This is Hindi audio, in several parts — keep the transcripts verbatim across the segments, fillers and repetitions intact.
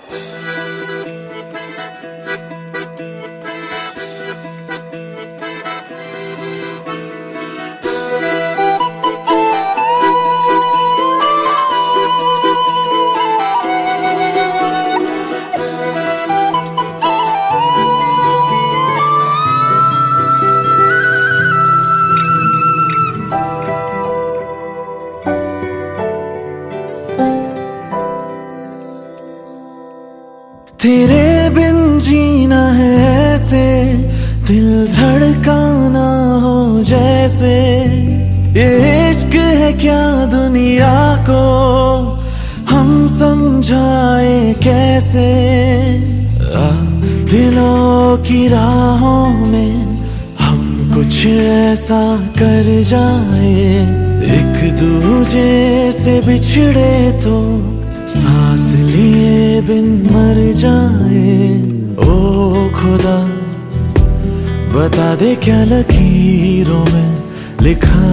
तेरे बिन जीना है ऐसे, दिल धड़काना हो जैसे। ये इश्क है क्या दुनिया को हम समझाए कैसे। आ, दिलों की राहों में हम कुछ ऐसा कर जाए, एक दूजे से बिछड़े तो सांस लिए बिन मर जाए। ओ खुदा बता दे क्या लकीरों में लिखा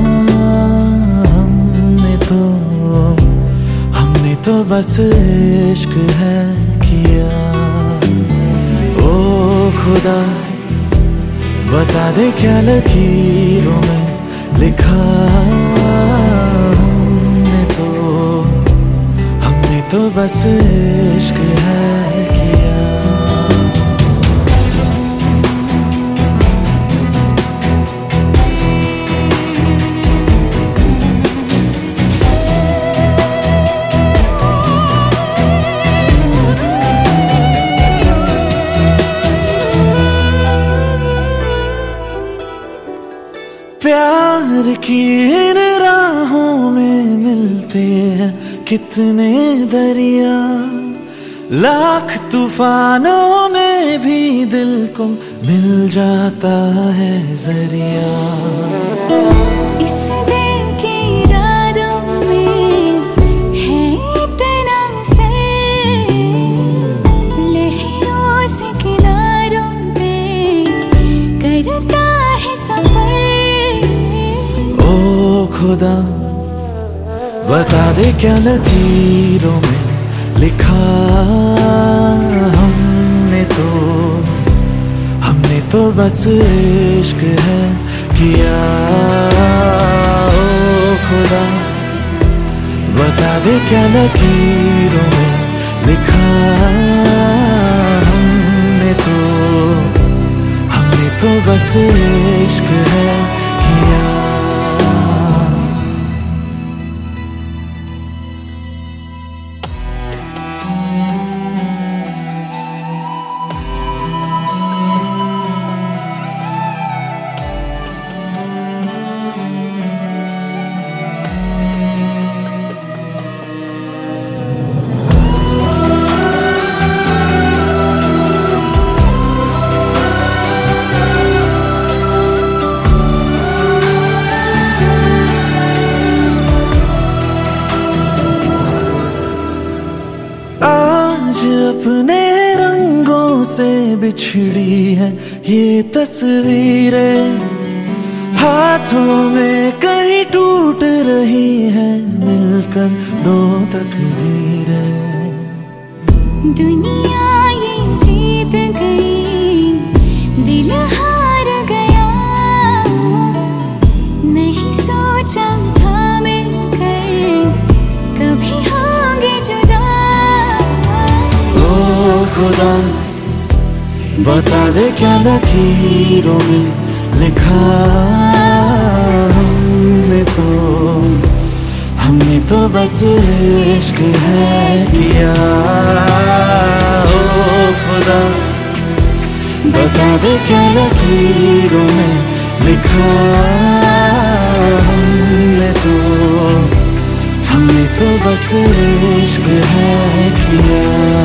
हमने तो, हमने तो बस इश्क है किया। ओ खुदा बता दे क्या लकीरों में लिखा हमने तो, तो बस इश्क है किया। प्यार की इन राहों में मिलते हैं कितने दरिया, लाख तूफानों में भी दिल को मिल जाता है जरिया। इस दिल की रातों में है इतना सर, लहरों से किनारों पे करता है सफर। ओ खुदा बता दे क्या लकीरों में लिखा हमने तो, हमने तो बस इश्क है किया। ओ खुदा बता दे क्या लकीरों में लिखा हमने तो, हमने तो बस इश्क है किया। अपने रंगों से बिछड़ी है ये तस्वीरें, हाथों में कहीं टूट रही है मिलकर दो तकदीरें। दुनिया ये जीत गई, दिल हार गया, नहीं सोचा था मिलकर कभी होंगे जुदा। खुदा बता दे क्या लकीरों में लिखा हमने तो, हमने तो बस इश्क है किया। ओ खुदा बता दे क्या लकीरों में लिखा हमने तो, हमने तो बस इश्क है किया।